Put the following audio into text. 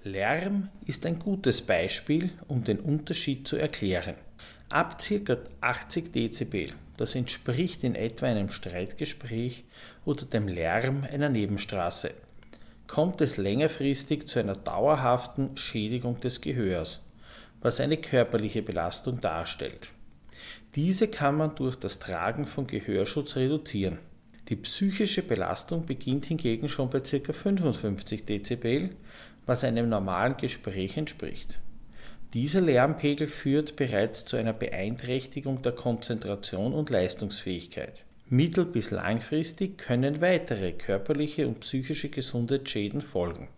Lärm ist ein gutes Beispiel, um den Unterschied zu erklären. Ab ca. 80 Dezibel, das entspricht in etwa einem Streitgespräch oder dem Lärm einer Nebenstraße, kommt es längerfristig zu einer dauerhaften Schädigung des Gehörs, was eine körperliche Belastung darstellt. Diese kann man durch das Tragen von Gehörschutz reduzieren. Die psychische Belastung beginnt hingegen schon bei ca. 55 Dezibel, was einem normalen Gespräch entspricht. Dieser Lärmpegel führt bereits zu einer Beeinträchtigung der Konzentration und Leistungsfähigkeit. Mittel- bis langfristig können weitere körperliche und psychische Gesundheitsschäden folgen.